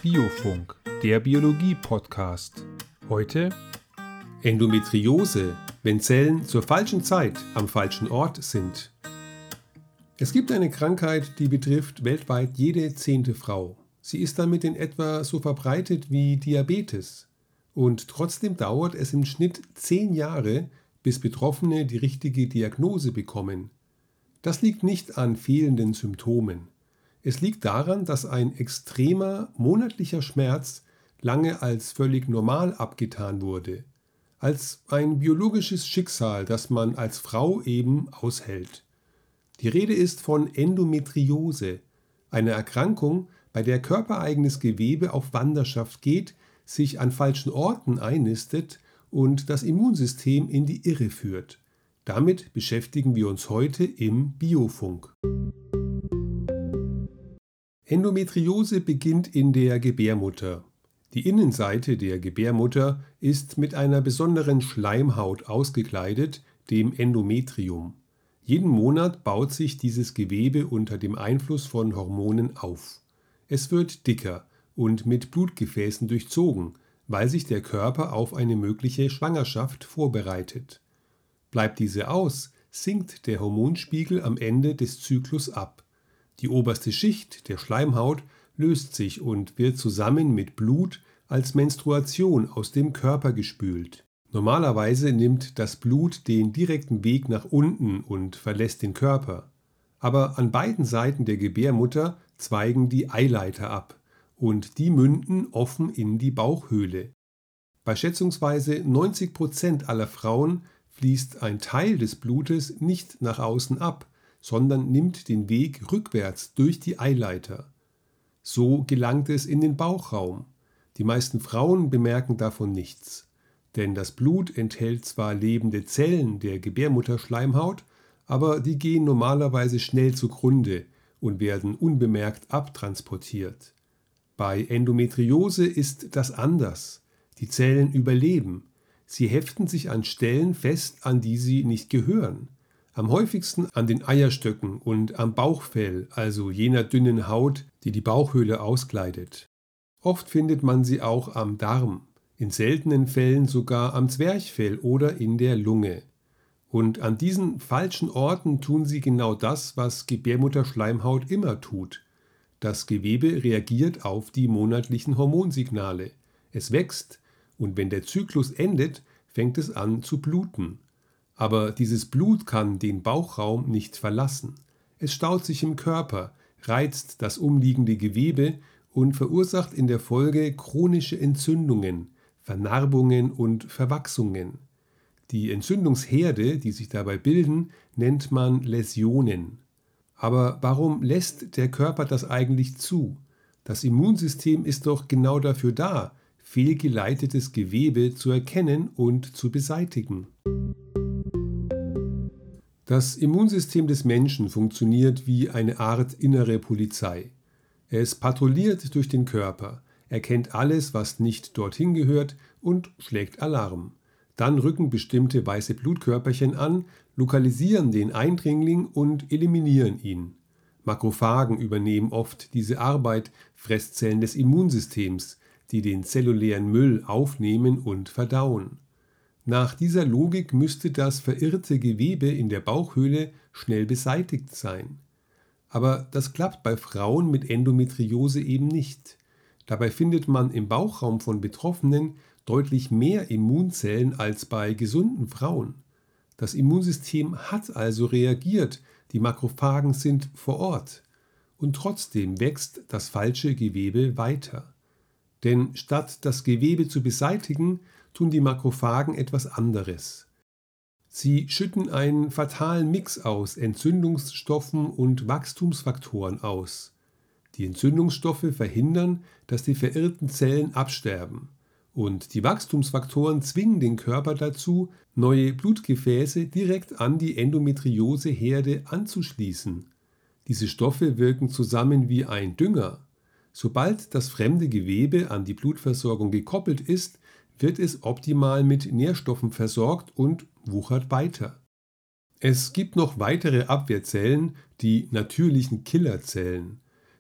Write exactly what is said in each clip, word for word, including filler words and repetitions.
Biofunk, der Biologie-Podcast. Heute Endometriose, wenn Zellen zur falschen Zeit am falschen Ort sind. Es gibt eine Krankheit, die betrifft weltweit jede zehnte Frau. Sie ist damit in etwa so verbreitet wie Diabetes. Und trotzdem dauert es im Schnitt zehn Jahre, bis Betroffene die richtige Diagnose bekommen. Das liegt nicht an fehlenden Symptomen. Es liegt daran, dass ein extremer monatlicher Schmerz lange als völlig normal abgetan wurde. Als ein biologisches Schicksal, das man als Frau eben aushält. Die Rede ist von Endometriose, einer Erkrankung, bei der körpereigenes Gewebe auf Wanderschaft geht, sich an falschen Orten einnistet und das Immunsystem in die Irre führt. Damit beschäftigen wir uns heute im Biofunk. Endometriose beginnt in der Gebärmutter. Die Innenseite der Gebärmutter ist mit einer besonderen Schleimhaut ausgekleidet, dem Endometrium. Jeden Monat baut sich dieses Gewebe unter dem Einfluss von Hormonen auf. Es wird dicker und mit Blutgefäßen durchzogen, weil sich der Körper auf eine mögliche Schwangerschaft vorbereitet. Bleibt diese aus, sinkt der Hormonspiegel am Ende des Zyklus ab. Die oberste Schicht der Schleimhaut löst sich und wird zusammen mit Blut als Menstruation aus dem Körper gespült. Normalerweise nimmt das Blut den direkten Weg nach unten und verlässt den Körper. Aber an beiden Seiten der Gebärmutter zweigen die Eileiter ab und die münden offen in die Bauchhöhle. Bei schätzungsweise neunzig Prozent aller Frauen fließt ein Teil des Blutes nicht nach außen ab, sondern nimmt den Weg rückwärts durch die Eileiter. So gelangt es in den Bauchraum. Die meisten Frauen bemerken davon nichts, denn das Blut enthält zwar lebende Zellen der Gebärmutterschleimhaut, aber die gehen normalerweise schnell zugrunde und werden unbemerkt abtransportiert. Bei Endometriose ist das anders. Die Zellen überleben. Sie heften sich an Stellen fest, an die sie nicht gehören. Am häufigsten an den Eierstöcken und am Bauchfell, also jener dünnen Haut, die die Bauchhöhle auskleidet. Oft findet man sie auch am Darm, in seltenen Fällen sogar am Zwerchfell oder in der Lunge. Und an diesen falschen Orten tun sie genau das, was Gebärmutterschleimhaut immer tut. Das Gewebe reagiert auf die monatlichen Hormonsignale. Es wächst und wenn der Zyklus endet, fängt es an zu bluten. Aber dieses Blut kann den Bauchraum nicht verlassen. Es staut sich im Körper, reizt das umliegende Gewebe und verursacht in der Folge chronische Entzündungen, Vernarbungen und Verwachsungen. Die Entzündungsherde, die sich dabei bilden, nennt man Läsionen. Aber warum lässt der Körper das eigentlich zu? Das Immunsystem ist doch genau dafür da, fehlgeleitetes Gewebe zu erkennen und zu beseitigen. Das Immunsystem des Menschen funktioniert wie eine Art innere Polizei. Es patrouilliert durch den Körper, erkennt alles, was nicht dorthin gehört und schlägt Alarm. Dann rücken bestimmte weiße Blutkörperchen an, lokalisieren den Eindringling und eliminieren ihn. Makrophagen übernehmen oft diese Arbeit, Fresszellen des Immunsystems, die den zellulären Müll aufnehmen und verdauen. Nach dieser Logik müsste das verirrte Gewebe in der Bauchhöhle schnell beseitigt sein. Aber das klappt bei Frauen mit Endometriose eben nicht. Dabei findet man im Bauchraum von Betroffenen deutlich mehr Immunzellen als bei gesunden Frauen. Das Immunsystem hat also reagiert, die Makrophagen sind vor Ort. Und trotzdem wächst das falsche Gewebe weiter. Denn statt das Gewebe zu beseitigen, tun die Makrophagen etwas anderes. Sie schütten einen fatalen Mix aus Entzündungsstoffen und Wachstumsfaktoren aus. Die Entzündungsstoffe verhindern, dass die verirrten Zellen absterben. Und die Wachstumsfaktoren zwingen den Körper dazu, neue Blutgefäße direkt an die Endometrioseherde anzuschließen. Diese Stoffe wirken zusammen wie ein Dünger. Sobald das fremde Gewebe an die Blutversorgung gekoppelt ist, wird es optimal mit Nährstoffen versorgt und wuchert weiter. Es gibt noch weitere Abwehrzellen, die natürlichen Killerzellen.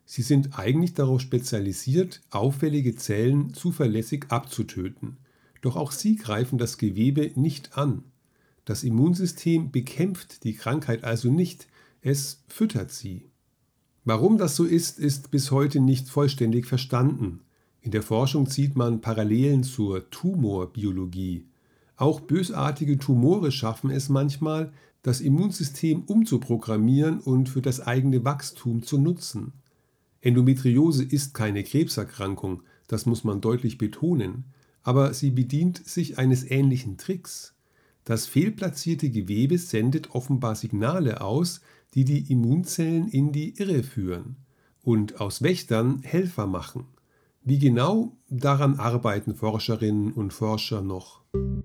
Sie sind eigentlich darauf spezialisiert, auffällige Zellen zuverlässig abzutöten. Doch auch sie greifen das Gewebe nicht an. Das Immunsystem bekämpft die Krankheit also nicht, es füttert sie. Warum das so ist, ist bis heute nicht vollständig verstanden. In der Forschung zieht man Parallelen zur Tumorbiologie. Auch bösartige Tumore schaffen es manchmal, das Immunsystem umzuprogrammieren und für das eigene Wachstum zu nutzen. Endometriose ist keine Krebserkrankung, das muss man deutlich betonen, aber sie bedient sich eines ähnlichen Tricks. Das fehlplatzierte Gewebe sendet offenbar Signale aus, die die Immunzellen in die Irre führen und aus Wächtern Helfer machen. Wie genau, daran arbeiten Forscherinnen und Forscher noch.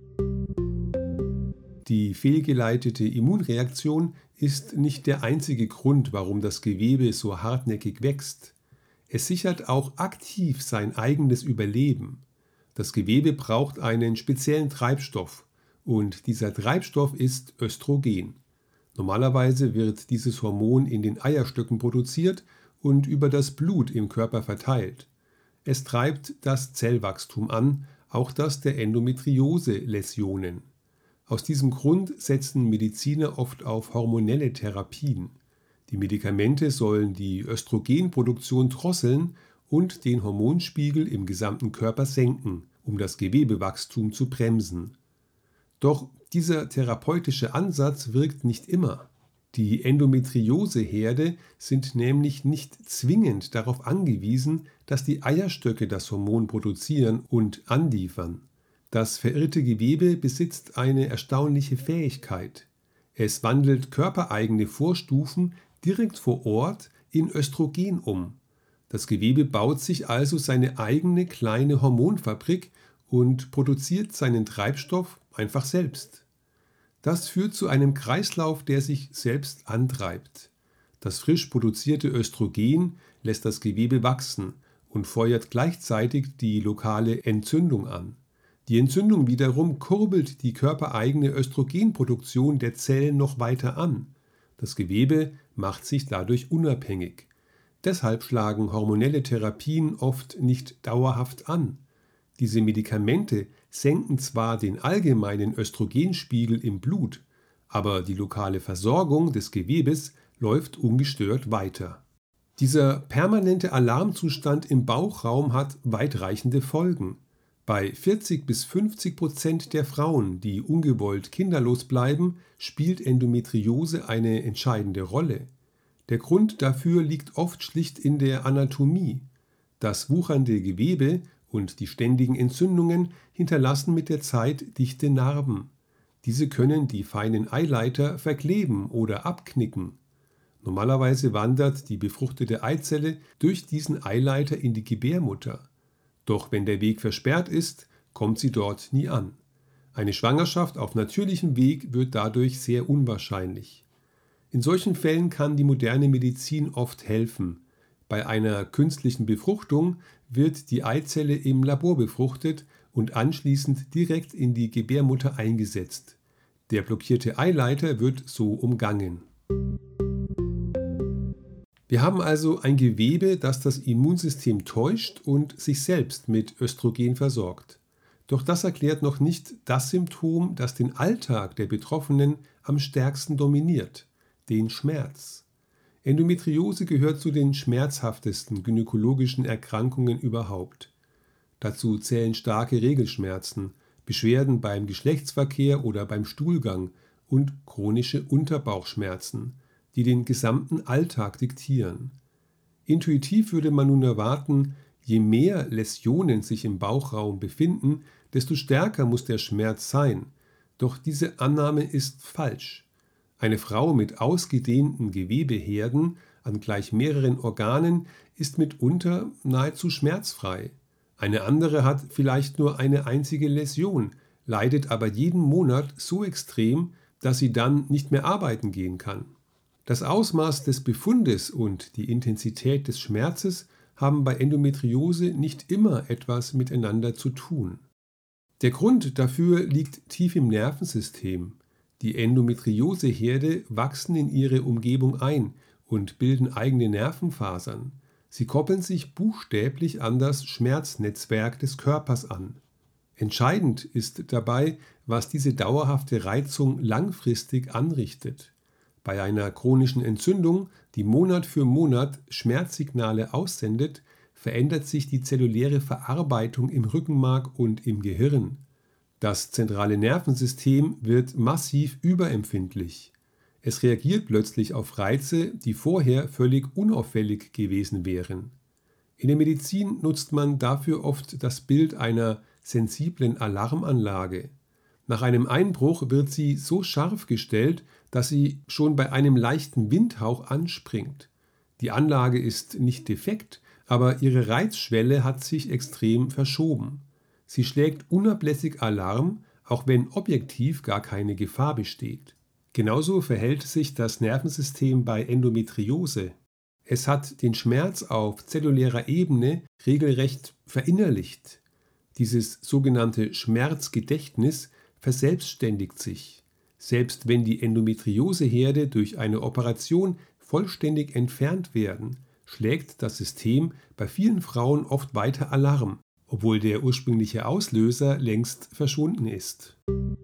Die fehlgeleitete Immunreaktion ist nicht der einzige Grund, warum das Gewebe so hartnäckig wächst. Es sichert auch aktiv sein eigenes Überleben. Das Gewebe braucht einen speziellen Treibstoff und dieser Treibstoff ist Östrogen. Normalerweise wird dieses Hormon in den Eierstöcken produziert und über das Blut im Körper verteilt. Es treibt das Zellwachstum an, auch das der Endometriose-Läsionen. Aus diesem Grund setzen Mediziner oft auf hormonelle Therapien. Die Medikamente sollen die Östrogenproduktion drosseln und den Hormonspiegel im gesamten Körper senken, um das Gewebewachstum zu bremsen. Doch dieser therapeutische Ansatz wirkt nicht immer. Die Endometrioseherde sind nämlich nicht zwingend darauf angewiesen, dass die Eierstöcke das Hormon produzieren und anliefern. Das verirrte Gewebe besitzt eine erstaunliche Fähigkeit. Es wandelt körpereigene Vorstufen direkt vor Ort in Östrogen um. Das Gewebe baut sich also seine eigene kleine Hormonfabrik und produziert seinen Treibstoff einfach selbst. Das führt zu einem Kreislauf, der sich selbst antreibt. Das frisch produzierte Östrogen lässt das Gewebe wachsen und feuert gleichzeitig die lokale Entzündung an. Die Entzündung wiederum kurbelt die körpereigene Östrogenproduktion der Zellen noch weiter an. Das Gewebe macht sich dadurch unabhängig. Deshalb schlagen hormonelle Therapien oft nicht dauerhaft an. Diese Medikamente senken zwar den allgemeinen Östrogenspiegel im Blut, aber die lokale Versorgung des Gewebes läuft ungestört weiter. Dieser permanente Alarmzustand im Bauchraum hat weitreichende Folgen. Bei vierzig bis fünfzig Prozent der Frauen, die ungewollt kinderlos bleiben, spielt Endometriose eine entscheidende Rolle. Der Grund dafür liegt oft schlicht in der Anatomie. Das wuchernde Gewebe und die ständigen Entzündungen hinterlassen mit der Zeit dichte Narben. Diese können die feinen Eileiter verkleben oder abknicken. Normalerweise wandert die befruchtete Eizelle durch diesen Eileiter in die Gebärmutter. Doch wenn der Weg versperrt ist, kommt sie dort nie an. Eine Schwangerschaft auf natürlichem Weg wird dadurch sehr unwahrscheinlich. In solchen Fällen kann die moderne Medizin oft helfen. Bei einer künstlichen Befruchtung wird die Eizelle im Labor befruchtet und anschließend direkt in die Gebärmutter eingesetzt. Der blockierte Eileiter wird so umgangen. Wir haben also ein Gewebe, das das Immunsystem täuscht und sich selbst mit Östrogen versorgt. Doch das erklärt noch nicht das Symptom, das den Alltag der Betroffenen am stärksten dominiert, den Schmerz. Endometriose gehört zu den schmerzhaftesten gynäkologischen Erkrankungen überhaupt. Dazu zählen starke Regelschmerzen, Beschwerden beim Geschlechtsverkehr oder beim Stuhlgang und chronische Unterbauchschmerzen, die den gesamten Alltag diktieren. Intuitiv würde man nun erwarten, je mehr Läsionen sich im Bauchraum befinden, desto stärker muss der Schmerz sein. Doch diese Annahme ist falsch. Eine Frau mit ausgedehnten Gewebeherden an gleich mehreren Organen ist mitunter nahezu schmerzfrei. Eine andere hat vielleicht nur eine einzige Läsion, leidet aber jeden Monat so extrem, dass sie dann nicht mehr arbeiten gehen kann. Das Ausmaß des Befundes und die Intensität des Schmerzes haben bei Endometriose nicht immer etwas miteinander zu tun. Der Grund dafür liegt tief im Nervensystem. Die Endometrioseherde wachsen in ihre Umgebung ein und bilden eigene Nervenfasern. Sie koppeln sich buchstäblich an das Schmerznetzwerk des Körpers an. Entscheidend ist dabei, was diese dauerhafte Reizung langfristig anrichtet. Bei einer chronischen Entzündung, die Monat für Monat Schmerzsignale aussendet, verändert sich die zelluläre Verarbeitung im Rückenmark und im Gehirn. Das zentrale Nervensystem wird massiv überempfindlich. Es reagiert plötzlich auf Reize, die vorher völlig unauffällig gewesen wären. In der Medizin nutzt man dafür oft das Bild einer sensiblen Alarmanlage. Nach einem Einbruch wird sie so scharf gestellt, dass sie schon bei einem leichten Windhauch anspringt. Die Anlage ist nicht defekt, aber ihre Reizschwelle hat sich extrem verschoben. Sie schlägt unablässig Alarm, auch wenn objektiv gar keine Gefahr besteht. Genauso verhält sich das Nervensystem bei Endometriose. Es hat den Schmerz auf zellulärer Ebene regelrecht verinnerlicht. Dieses sogenannte Schmerzgedächtnis verselbstständigt sich. Selbst wenn die Endometrioseherde durch eine Operation vollständig entfernt werden, schlägt das System bei vielen Frauen oft weiter Alarm, obwohl der ursprüngliche Auslöser längst verschwunden ist.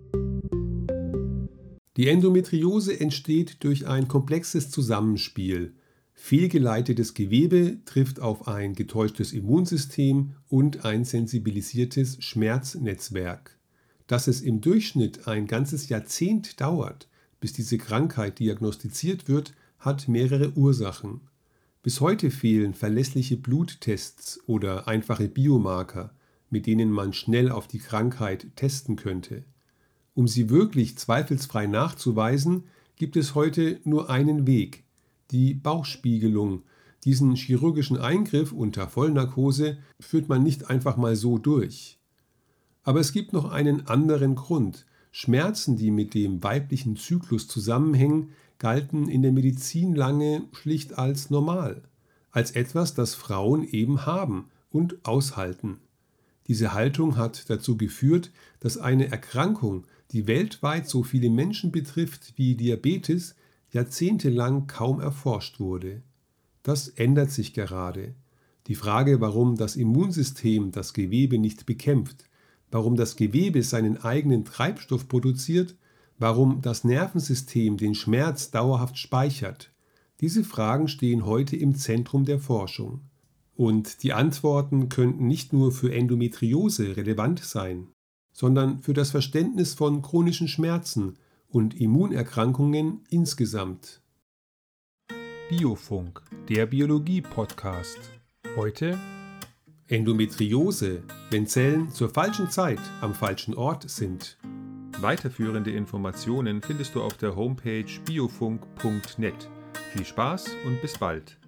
Die Endometriose entsteht durch ein komplexes Zusammenspiel. Fehlgeleitetes Gewebe trifft auf ein getäuschtes Immunsystem und ein sensibilisiertes Schmerznetzwerk. Dass es im Durchschnitt ein ganzes Jahrzehnt dauert, bis diese Krankheit diagnostiziert wird, hat mehrere Ursachen. Bis heute fehlen verlässliche Bluttests oder einfache Biomarker, mit denen man schnell auf die Krankheit testen könnte. Um sie wirklich zweifelsfrei nachzuweisen, gibt es heute nur einen Weg: die Bauchspiegelung. Diesen chirurgischen Eingriff unter Vollnarkose führt man nicht einfach mal so durch. Aber es gibt noch einen anderen Grund. Schmerzen, die mit dem weiblichen Zyklus zusammenhängen, galten in der Medizin lange schlicht als normal, als etwas, das Frauen eben haben und aushalten. Diese Haltung hat dazu geführt, dass eine Erkrankung, die weltweit so viele Menschen betrifft wie Diabetes, jahrzehntelang kaum erforscht wurde. Das ändert sich gerade. Die Frage, warum das Immunsystem das Gewebe nicht bekämpft, warum das Gewebe seinen eigenen Treibstoff produziert, warum das Nervensystem den Schmerz dauerhaft speichert, diese Fragen stehen heute im Zentrum der Forschung. Und die Antworten könnten nicht nur für Endometriose relevant sein, sondern für das Verständnis von chronischen Schmerzen und Immunerkrankungen insgesamt. Biofunk, der Biologie-Podcast. Heute Endometriose, wenn Zellen zur falschen Zeit am falschen Ort sind. Weiterführende Informationen findest du auf der Homepage biofunk punkt net. Viel Spaß und bis bald.